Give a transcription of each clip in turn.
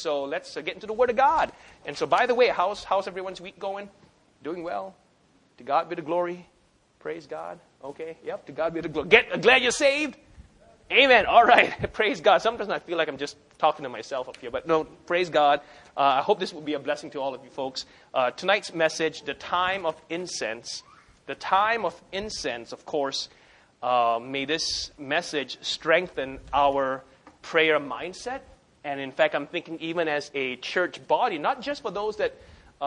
so let's get into the Word of God. And so, by the way, how's everyone's week going? Doing well? To God be the glory. Praise God. Okay, yep, to God be the glory. Glad you're saved? Amen. All right. Praise God. Sometimes I feel like I'm just talking to myself up here, but no, praise God. I hope this will be a blessing to all of you folks. Tonight's message, the time of incense. The time of incense, of course, may this message strengthen our prayer mindset. And in fact, I'm thinking even as a church body, not just for those that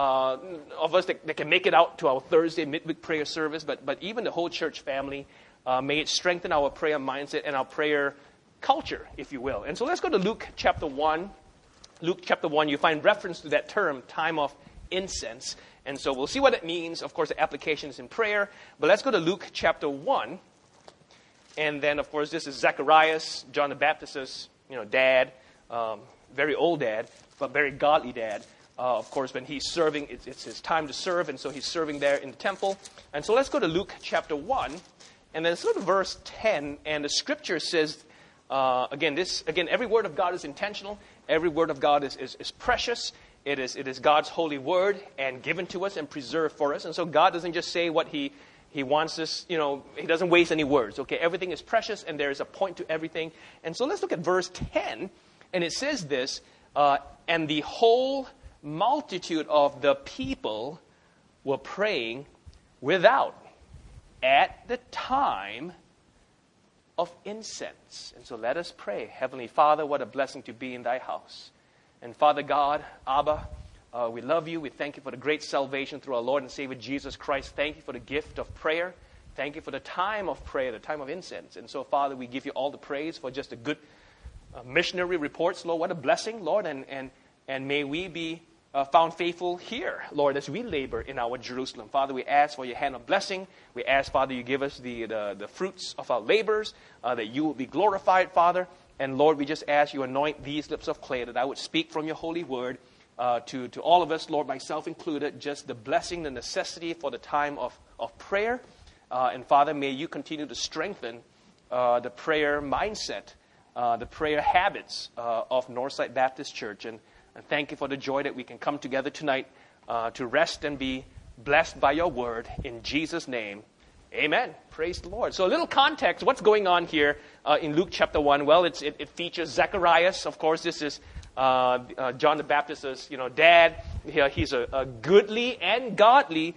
of us that can make it out to our Thursday midweek prayer service, but even the whole church family. May it strengthen our prayer mindset and our prayer culture, if you will. And so let's go to Luke chapter 1. Luke chapter 1, you find reference to that term, time of incense. And so we'll see what it means. Of course, the application is in prayer. But let's go to Luke chapter 1. And then, of course, this is Zacharias, John the Baptist's dad, very old dad, but very godly dad. Of course, when he's serving, it's his time to serve, and so he's serving there in the temple. And so let's go to Luke chapter 1. And then let's go to verse 10, and the scripture says, again, every word of God is intentional. Every word of God is precious. It is God's holy word and given to us and preserved for us. And so God doesn't just say what He wants us, He doesn't waste any words. Okay, everything is precious, and there is a point to everything. And so let's look at verse 10, and it says this, and the whole multitude of the people were praying without, at the time of incense. And so let us pray. Heavenly Father, what a blessing to be in thy house. And Father God, Abba, we love you. We thank you for the great salvation through our Lord and Savior Jesus Christ. Thank you for the gift of prayer. Thank you for the time of prayer, the time of incense. And so, Father, we give you all the praise for just a good missionary reports, Lord. What a blessing, Lord. And may we be found faithful here, Lord, as we labor in our Jerusalem. Father, we ask for your hand of blessing. We ask, Father, you give us the fruits of our labors, that you will be glorified, Father. And Lord, we just ask you anoint these lips of clay, that I would speak from your holy word to all of us, Lord, myself included, just the blessing, the necessity for the time of prayer. And Father, may you continue to strengthen the prayer mindset, the prayer habits of Northside Baptist Church. And thank you for the joy that we can come together tonight to rest and be blessed by your word. In Jesus' name, amen. Praise the Lord. So a little context, what's going on here in Luke chapter 1? Well, it features Zacharias. Of course, this is John the Baptist's dad. He's a goodly and godly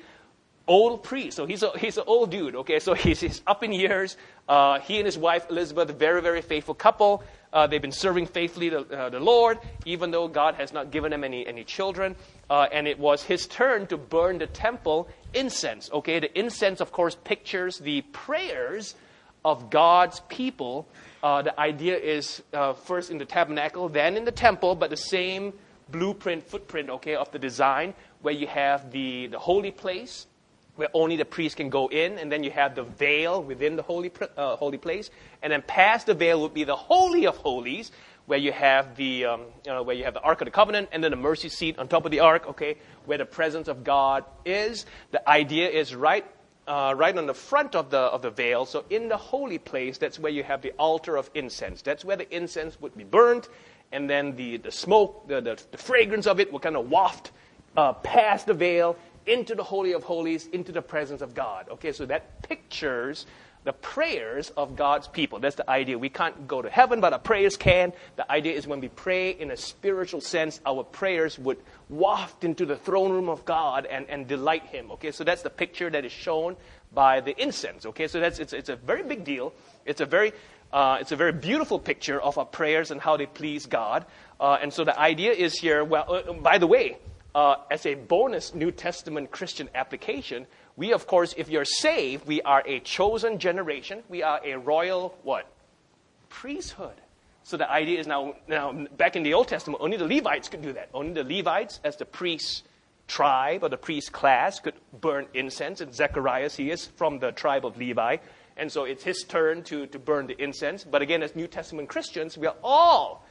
old priest. So he's an old dude, okay? So he's up in years. He and his wife, Elizabeth, a very, very faithful couple. They've been serving faithfully the Lord, even though God has not given them any children. And it was his turn to burn the temple incense. Okay, the incense, of course, pictures the prayers of God's people. The idea is first in the tabernacle, then in the temple, but the same footprint, okay, of the design, where you have the holy place, where only the priest can go in, and then you have the veil within the holy place, and then past the veil would be the Holy of Holies, where you have the Ark of the Covenant, and then the mercy seat on top of the Ark, okay, where the presence of God is. The idea is right on the front of the veil. So in the holy place, that's where you have the altar of incense. That's where the incense would be burned, and then the smoke, the fragrance of it will kind of waft past the veil into the Holy of Holies, into the presence of God. Okay, so that pictures the prayers of God's people. That's the idea. We can't go to heaven, but our prayers can. The idea is when we pray in a spiritual sense, our prayers would waft into the throne room of God and delight Him. Okay, so that's the picture that is shown by the incense. Okay, so it's a very big deal. It's a very beautiful picture of our prayers and how they please God. And so the idea is here. Well, by the way, as a bonus New Testament Christian application, we, of course, if you're saved, we are a chosen generation. We are a royal, what? Priesthood. So the idea is now back in the Old Testament, only the Levites could do that. Only the Levites, as the priest tribe or the priest class, could burn incense. And Zacharias, he is from the tribe of Levi. And so it's his turn to burn the incense. But again, as New Testament Christians, we are all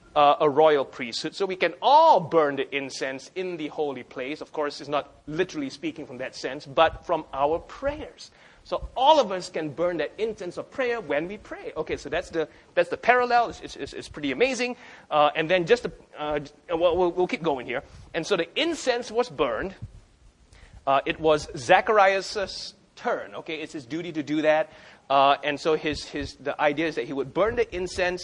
a royal priesthood, so we can all burn the incense in the holy place. Of course, it's not literally speaking from that sense, but from our prayers. So all of us can burn that incense of prayer when we pray. Okay, so that's the parallel. It's pretty amazing. And then we'll keep going here. And so the incense was burned. It was Zacharias' turn. Okay, it's his duty to do that. And so the idea is that he would burn the incense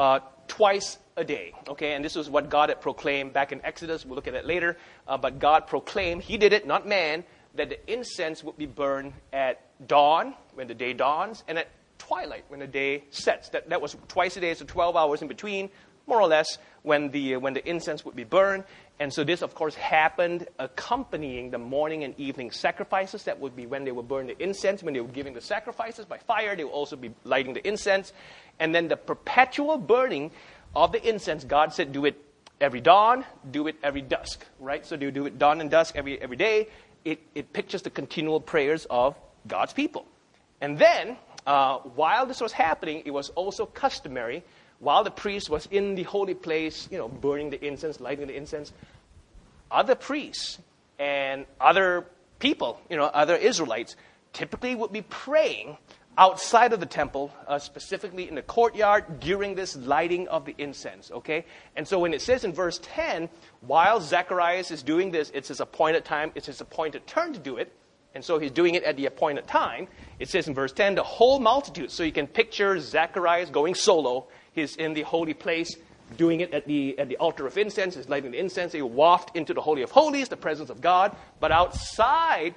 twice a day. Okay, and this was what God had proclaimed back in Exodus. We'll look at that later. But God proclaimed, he did it, not man, that the incense would be burned at dawn, when the day dawns, and at twilight, when the day sets. That was twice a day, so 12 hours in between, more or less, when the incense would be burned. And so this, of course, happened accompanying the morning and evening sacrifices. That would be when they would burn the incense. When they were giving the sacrifices by fire, they would also be lighting the incense. And then the perpetual burning of the incense, God said, do it every dawn, do it every dusk, right? So they do it dawn and dusk every day. It pictures the continual prayers of God's people. And then, while this was happening, it was also customary, while the priest was in the holy place, burning the incense, lighting the incense, other priests and other people, other Israelites, typically would be praying outside of the temple, specifically in the courtyard, during this lighting of the incense, okay? And so when it says in verse 10, while Zacharias is doing this, it's his appointed time, it's his appointed turn to do it, and so he's doing it at the appointed time. It says in verse 10, the whole multitude, so you can picture Zacharias going solo. He's in the holy place, doing it at the altar of incense, he's lighting the incense, he waft into the Holy of Holies, the presence of God, but outside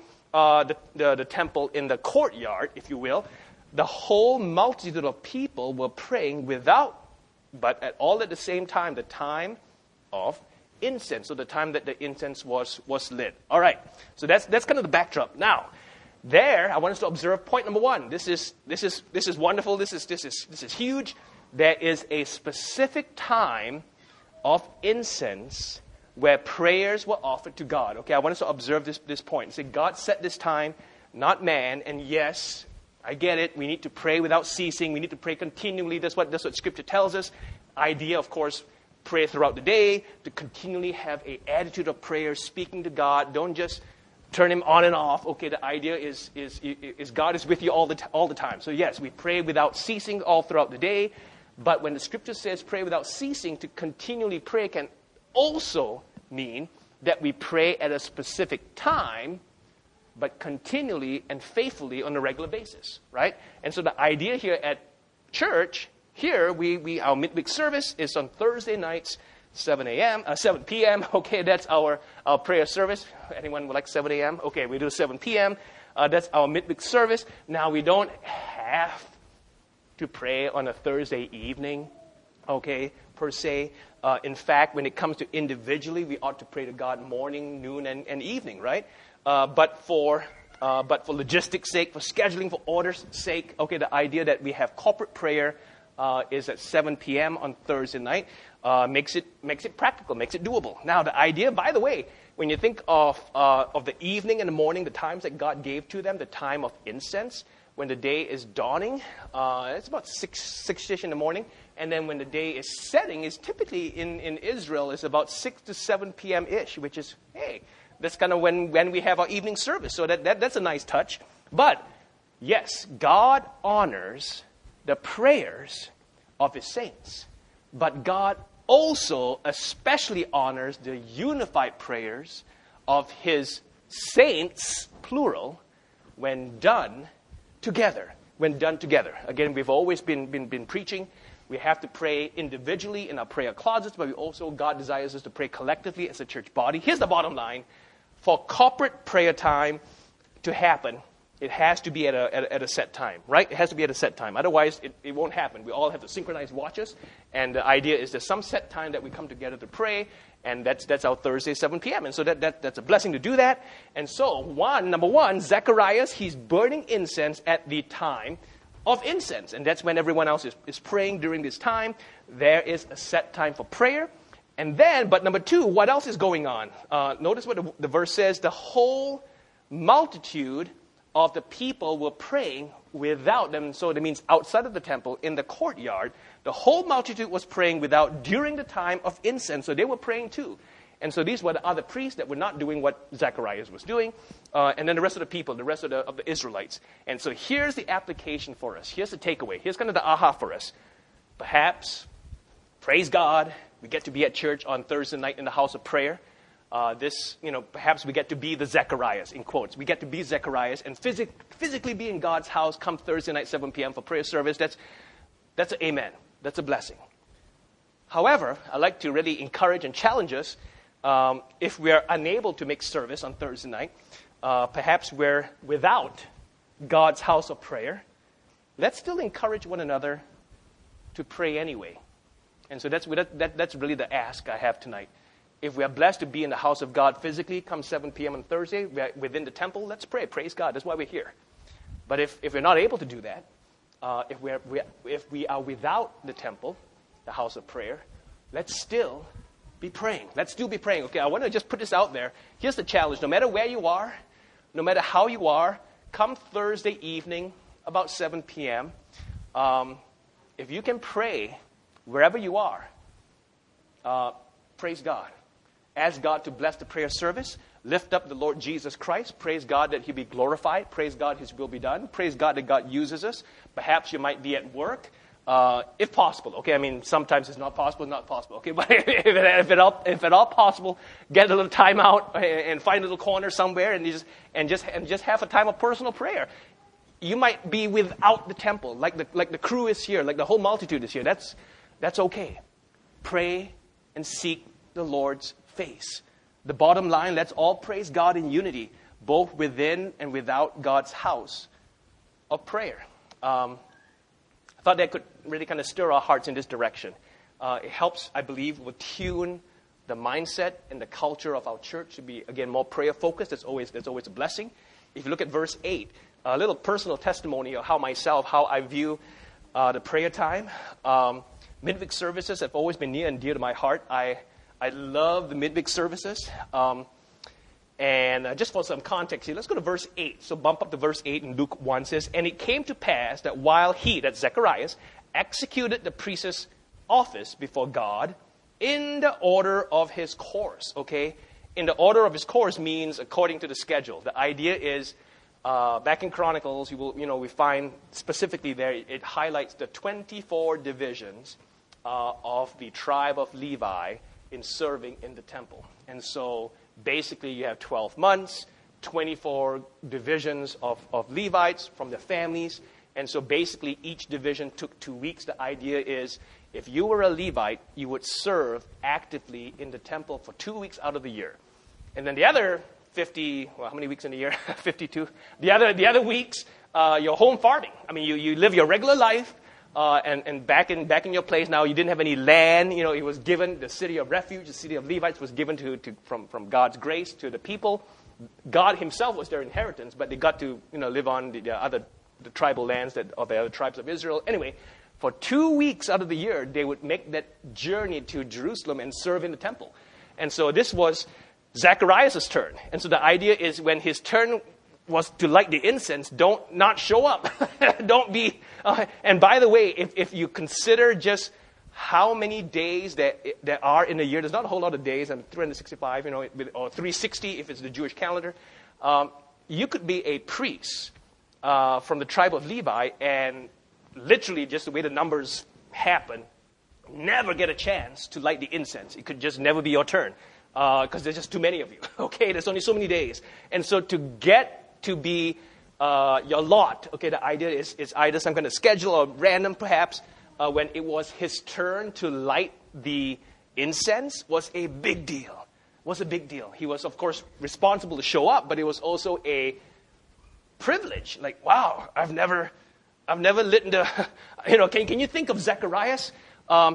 the temple in the courtyard, if you will, the whole multitude of people were praying but all at the same time, the time of incense. So the time that the incense was lit. All right. So that's kind of the backdrop. Now, I want us to observe point number one. This is wonderful. This is huge. There is a specific time of incense where prayers were offered to God. Okay, I want us to observe this point. Say, God set this time, not man. And yes, I get it. We need to pray without ceasing. We need to pray continually. That's what Scripture tells us. Idea, of course, pray throughout the day, to continually have an attitude of prayer, speaking to God. Don't just turn him on and off. Okay, the idea is God is with you all the time. So yes, we pray without ceasing all throughout the day. But when the Scripture says pray without ceasing, to continually pray can also mean that we pray at a specific time, but continually and faithfully on a regular basis, right? And so the idea here at church, here, our midweek service is on Thursday nights, 7 p.m. Okay, that's our prayer service. Anyone would like 7 a.m.? Okay, we do 7 p.m. That's our midweek service. Now, we don't have to pray on a Thursday evening, okay, per se. In fact, when it comes to individually, we ought to pray to God morning, noon, and evening, right? But for logistics' sake, for scheduling, for orders' sake, okay, the idea that we have corporate prayer is at 7 p.m. on Thursday night makes it practical, makes it doable. Now, the idea, by the way, when you think of the evening and the morning, the times that God gave to them, the time of incense, when the day is dawning, it's about 6-ish in the morning. And then when the day is setting, is typically in Israel, is about 6 to 7 p.m.-ish, which is, hey, that's kind of when we have our evening service. So that's a nice touch. But, yes, God honors the prayers of his saints. But God also especially honors the unified prayers of his saints, plural, when done together. When done together. Again, we've always been preaching. We have to pray individually in our prayer closets, but God desires us to pray collectively as a church body. Here's the bottom line. For corporate prayer time to happen, it has to be at a set time, right? It has to be at a set time. Otherwise, it won't happen. We all have to synchronize watches, and the idea is there's some set time that we come together to pray, and that's our Thursday, 7 p.m. And so that's a blessing to do that. And so, number one, Zacharias, he's burning incense at the time of incense, and that's when everyone else is praying during this time. There is a set time for prayer. And then, but number two, what else is going on? Notice what the verse says. The whole multitude of the people were praying without them. So that means outside of the temple, in the courtyard, the whole multitude was praying without during the time of incense. So they were praying too. And so these were the other priests that were not doing what Zacharias was doing. And then the rest of the people, the rest of the Israelites. And so here's the application for us. Here's the takeaway. Here's kind of the aha for us. Perhaps, praise God, we get to be at church on Thursday night in the house of prayer. Perhaps we get to be the Zacharias, in quotes. We get to be Zacharias and physically be in God's house come Thursday night, 7 p.m. for prayer service. That's an amen. That's a blessing. However, I'd like to really encourage and challenge us, if we are unable to make service on Thursday night, perhaps we're without God's house of prayer, let's still encourage one another to pray anyway. And so that's really the ask I have tonight. If we are blessed to be in the house of God physically, come 7 p.m. on Thursday, within the temple, let's pray. Praise God. That's why we're here. But if we're not able to do that, if we are without the temple, the house of prayer, let's still be praying. Let's still be praying. Okay, I want to just put this out there. Here's the challenge. No matter where you are, no matter how you are, come Thursday evening, about 7 p.m., if you can pray wherever you are, praise God. Ask God to bless the prayer service. Lift up the Lord Jesus Christ. Praise God that He be glorified. Praise God His will be done. Praise God that God uses us. Perhaps you might be at work, if possible. Okay, I mean, sometimes it's not possible, Okay, but if at all possible, get a little time out and find a little corner somewhere and just have a time of personal prayer. You might be without the temple, like the crew is here, like the whole multitude is here. That's okay. Pray and seek the Lord's face. The bottom line, let's all praise God in unity, both within and without God's house of prayer. I thought that could really kind of stir our hearts in this direction. It helps, I believe, will tune the mindset and the culture of our church to be, again, more prayer-focused. That's always a blessing. If you look at verse 8, a little personal testimony of how I view the prayer time. Midweek services have always been near and dear to my heart. I love the midweek services. And just for some context here, let's go to verse 8. So bump up to verse 8 in Luke 1 says, "And it came to pass that while he," that's Zacharias, "executed the priest's office before God in the order of his course." Okay? In the order of his course means according to the schedule. The idea is, back in Chronicles, we find specifically there, it highlights the 24 divisions of the tribe of Levi in serving in the temple. And so basically you have 12 months, 24 divisions of Levites from their families. And so basically each division took 2 weeks. The idea is if you were a Levite, you would serve actively in the temple for 2 weeks out of the year. And then the other 50, well, how many weeks in a year? 52. The other weeks, you're home farming. I mean, you live your regular life. And back in your place now, you didn't have any land. It was given, the city of refuge, the city of Levites was given from God's grace to the people. God Himself was their inheritance, but they got to live on the tribal lands of the other tribes of Israel. Anyway, for 2 weeks out of the year, they would make that journey to Jerusalem and serve in the temple. And so this was Zacharias' turn. And so the idea is when his turn was to light the incense, don't not show up. Don't be. And by the way, if you consider just how many days there are in a year, there's not a whole lot of days, 365, or 360 if it's the Jewish calendar. You could be a priest from the tribe of Levi, and literally just the way the numbers happen, never get a chance to light the incense. It could just never be your turn because there's just too many of you. Okay, there's only so many days, and so to get to be your lot. Okay, the idea is either some kind of schedule or random perhaps. When it was his turn to light the incense was a big deal. He was, of course, responsible to show up, but it was also a privilege. Like, wow, I've never lit the, can you think of Zacharias? The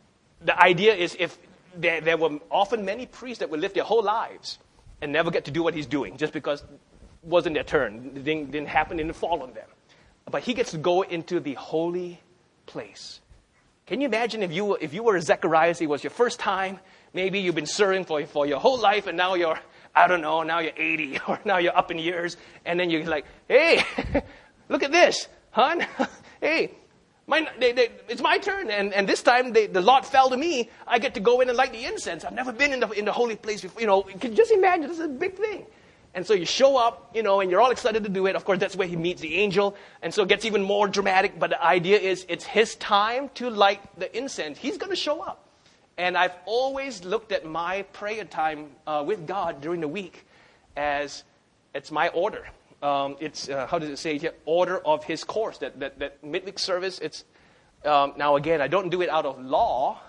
idea is if there were often many priests that would live their whole lives and never get to do what he's doing just because wasn't their turn. It didn't happen, didn't fall on them. But he gets to go into the holy place. Can you imagine if you were Zacharias, it was your first time, maybe you've been serving for your whole life, and now you're, now you're 80, or now you're up in years, and then you're like, hey, look at this, hon. Hey, It's my turn. And this time, the lot fell to me. I get to go in and light the incense. I've never been in the holy place before. You can just imagine, this is a big thing. And so you show up, and you're all excited to do it. Of course, that's where he meets the angel. And so it gets even more dramatic. But the idea is it's his time to light the incense. He's going to show up. And I've always looked at my prayer time with God during the week as it's my order. It's, how does it say here? Order of his course. That midweek service, it's, now again, I don't do it out of law.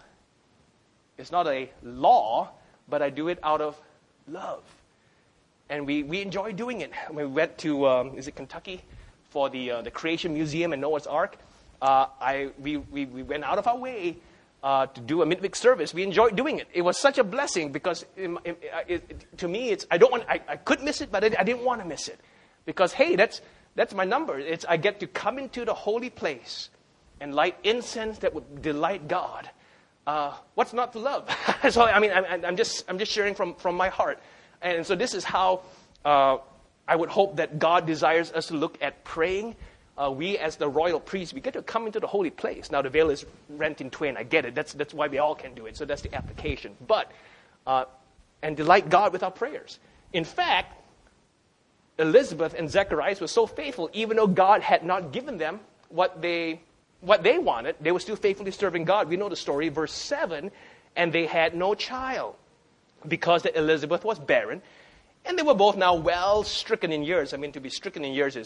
It's not a law, but I do it out of love. And we enjoy doing it. We went to, is it Kentucky, for the Creation Museum and Noah's Ark. We went out of our way to do a midweek service. We enjoyed doing it. It was such a blessing because to me, I could miss it, but I didn't want to miss it. Because, hey, that's my number. I get to come into the holy place and light incense that would delight God. What's not to love? So, I'm just sharing from my heart. And so this is how I would hope that God desires us to look at praying. We as the royal priests, we get to come into the holy place. Now the veil is rent in twain. I get it. That's why we all can do it. So that's the application. But, and delight God with our prayers. In fact, Elizabeth and Zacharias were so faithful, even though God had not given them what they wanted, they were still faithfully serving God. We know the story, verse 7, and they had no child because that Elizabeth was barren, and they were both now well stricken in years. To be stricken in years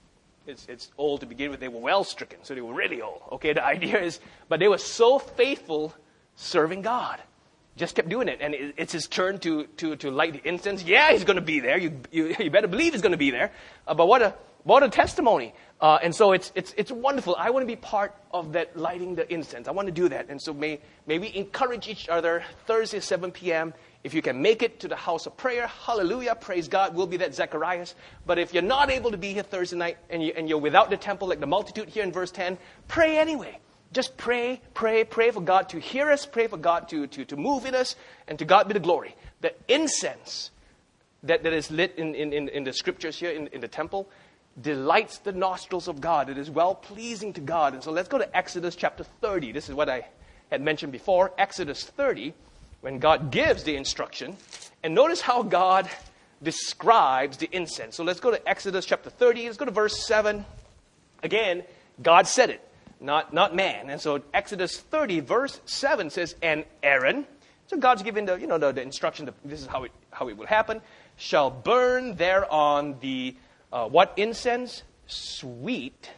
it's old to begin with. They were well stricken, so they were really old. Okay, the idea is, but they were so faithful serving God. Just kept doing it, and it's his turn to light the incense. Yeah, he's going to be there. You better believe he's going to be there. But what a testimony! And so it's wonderful. I want to be part of that lighting the incense. I want to do that, and so may we encourage each other. Thursday 7 p.m. If you can make it to the house of prayer, hallelujah, praise God. We'll be that Zacharias. But if you're not able to be here Thursday night and you're without the temple, like the multitude here in verse 10, pray anyway. Just pray for God to hear us, pray for God to move in us, and to God be the glory. The incense that is lit in the scriptures here in the temple delights the nostrils of God. It is well-pleasing to God. And so let's go to Exodus chapter 30. This is what I had mentioned before. Exodus 30, when God gives the instruction. And notice how God describes the incense. So let's go to Exodus chapter 30. Let's go to verse 7. Again, God said it. Not man. And so Exodus 30, verse 7 says, and Aaron, so God's given the instruction, this is how it will happen, shall burn thereon the, what incense? Sweet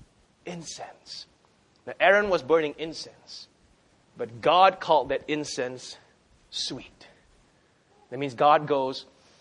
incense. Now Aaron was burning incense, but God called that incense sweet. That means God goes,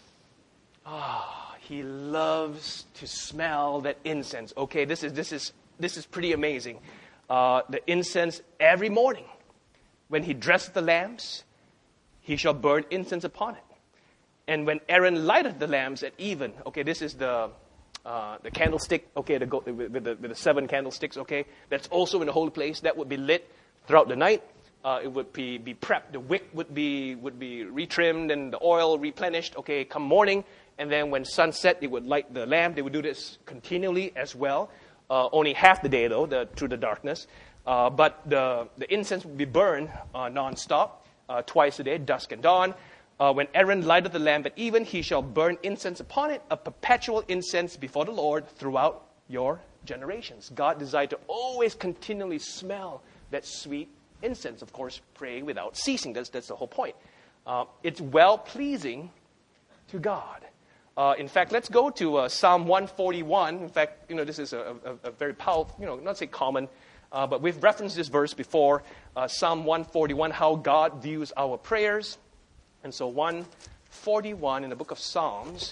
he loves to smell that incense. Okay, this is pretty amazing. The incense every morning, when he dressed the lamps, he shall burn incense upon it. And when Aaron lighteth the lamps at even, okay, this is the candlestick, okay, with the 7 candlesticks, okay, that's also in the holy place. That would be lit throughout the night. It would be prepped. The wick would be retrimmed and the oil replenished. Okay, come morning, and then when sunset, they would light the lamp. They would do this continually as well. Only half the day though, through the darkness. But the incense would be burned nonstop, twice a day, dusk and dawn. When Aaron lighteth the lamp at even, he shall burn incense upon it, a perpetual incense before the Lord throughout your generations. God desired to always continually smell that sweet incense. Of course, pray without ceasing. That's the whole point. It's well-pleasing to God. In fact, let's go to Psalm 141. In fact, this is a very powerful, not say common, but we've referenced this verse before. Psalm 141, how God views our prayers. And so 141 in the book of Psalms.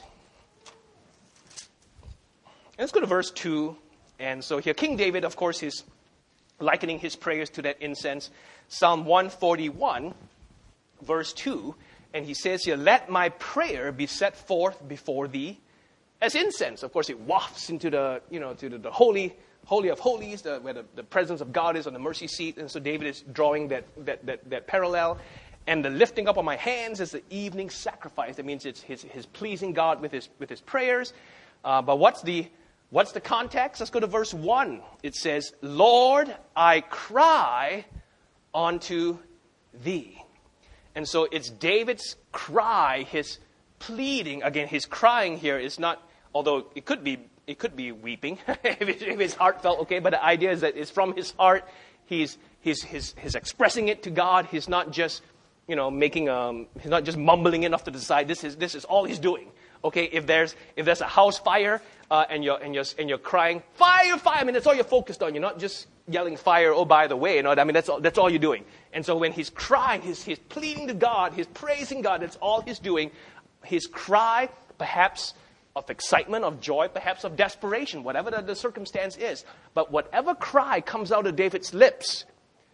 And let's go to verse 2. And so here, King David, of course, is likening his prayers to that incense. Psalm 141, verse 2. And he says here, let my prayer be set forth before thee as incense. Of course, it wafts into the, to the holy of holies, where the presence of God is on the mercy seat. And so David is drawing that parallel. And the lifting up of my hands is the evening sacrifice. That means it's his pleasing God with his prayers. But what's the What's the context? Let's go to verse 1. It says, Lord, I cry unto thee. And so it's David's cry, his pleading. Again, his crying here is not, although it could be weeping if his heart felt okay, but the idea is that it's from his heart. He's expressing it to God. He's not just, he's not just mumbling it off to the side. This is all he's doing. Okay, if there's a house fire and you're crying fire, I mean that's all you're focused on. You're not just yelling fire. Oh, by the way, I mean that's all you're doing. And so when he's crying, he's pleading to God, he's praising God. That's all he's doing. His cry, perhaps of excitement, of joy, perhaps of desperation, whatever the circumstance is. But whatever cry comes out of David's lips,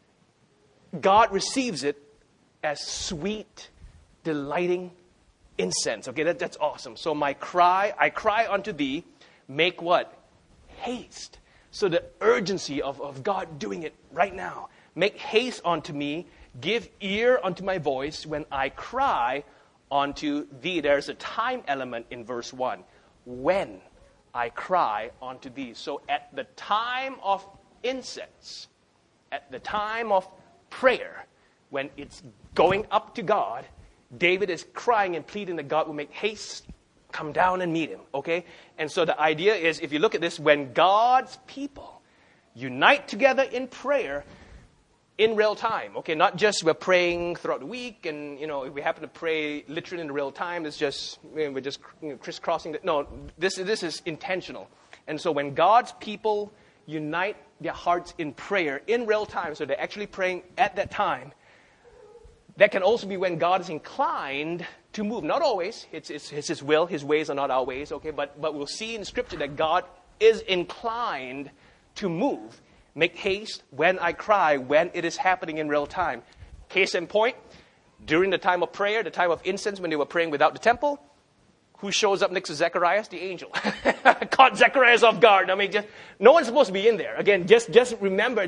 God receives it as sweet, delighting incense. Okay, that's awesome. So I cry unto thee, make what? Haste. So the urgency of God doing it right now. Make haste unto me, give ear unto my voice when I cry unto thee. There's a time element in verse 1. When I cry unto thee. So at the time of incense, at the time of prayer, when it's going up to God, David is crying and pleading that God will make haste, come down and meet him, okay? And so the idea is, if you look at this, when God's people unite together in prayer in real time, okay? Not just we're praying throughout the week and, if we happen to pray literally in real time, it's just, we're just crisscrossing. No, this is intentional. And so when God's people unite their hearts in prayer in real time, so they're actually praying at that time, that can also be when God is inclined to move. Not always. It's His will. His ways are not our ways. Okay, but we'll see in Scripture that God is inclined to move. Make haste when I cry, when it is happening in real time. Case in point, during the time of prayer, the time of incense, when they were praying without the temple, who shows up next to Zacharias? The angel. Caught Zacharias off guard. I mean, no one's supposed to be in there. Again, just remember,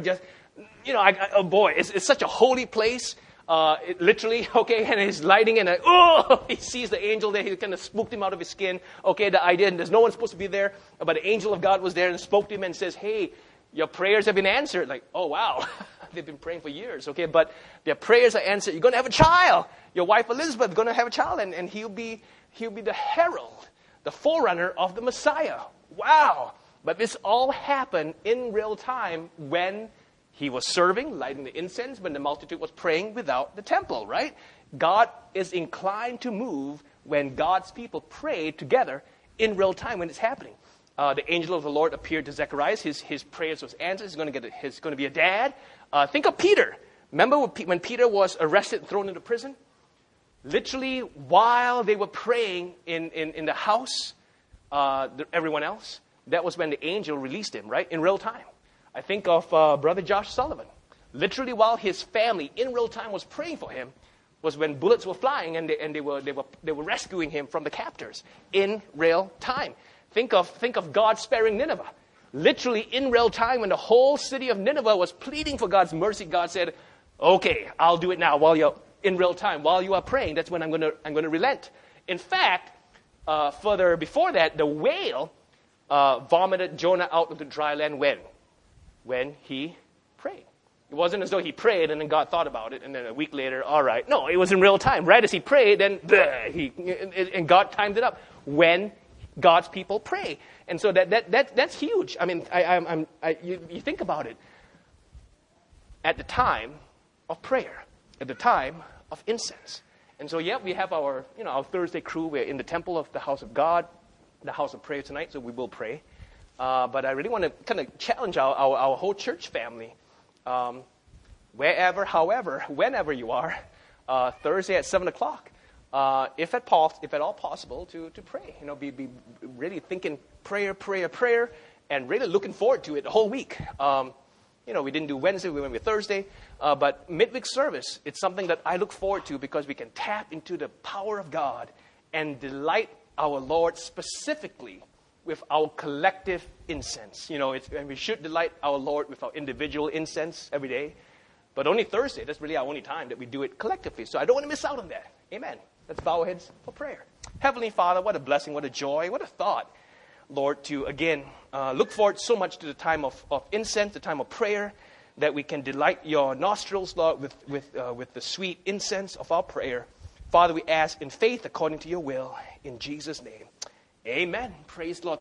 oh boy, it's such a holy place. Literally, okay, and he's lighting and he sees the angel there. He kind of spooked him out of his skin. Okay, the idea, and there's no one supposed to be there, but the angel of God was there and spoke to him and says, hey, your prayers have been answered. Like, oh, wow. They've been praying for years, okay, but their prayers are answered. You're going to have a child. Your wife Elizabeth is going to have a child, and he'll be the herald, the forerunner of the Messiah. Wow. But this all happened in real time when he was serving, lighting the incense, when the multitude was praying without the temple, right? God is inclined to move when God's people pray together in real time when it's happening. The angel of the Lord appeared to Zacharias. His prayers was answered. He's going to be a dad. Think of Peter. Remember when Peter was arrested and thrown into prison? Literally, while they were praying in the house, everyone else, that was when the angel released him, right? In real time. I think of Brother Josh Sullivan. Literally, while his family in real time was praying for him, was when bullets were flying and they were rescuing him from the captors in real time. Think of God sparing Nineveh. Literally in real time, when the whole city of Nineveh was pleading for God's mercy, God said, "Okay, I'll do it now." While you're in real time, while you are praying, that's when I'm going to relent. In fact, further before that, the whale vomited Jonah out of the dry land when he prayed. It wasn't as though he prayed and then God thought about it and then a week later, all right. No, it was in real time. Right as he prayed, then and God timed it up when God's people pray. And so that's huge. I mean, you think about it. At the time of prayer, at the time of incense. And so, we have our Thursday crew. We're in the temple of the house of God, the house of prayer tonight, so we will pray. But I really want to kind of challenge our whole church family, wherever, however, whenever you are, Thursday at 7 o'clock, if at all possible, to pray. Be really thinking prayer, and really looking forward to it the whole week. We didn't do Wednesday, we went with Thursday, but midweek service, it's something that I look forward to because we can tap into the power of God and delight our Lord specifically with our collective incense. And we should delight our Lord with our individual incense every day. But only Thursday, that's really our only time that we do it collectively. So I don't want to miss out on that. Amen. Let's bow our heads for prayer. Heavenly Father, what a blessing, what a joy, what a thought. Lord, to again look forward so much to the time of incense, the time of prayer, that we can delight your nostrils, Lord, with the sweet incense of our prayer. Father, we ask in faith according to your will, in Jesus' name. Amen. Praise the Lord.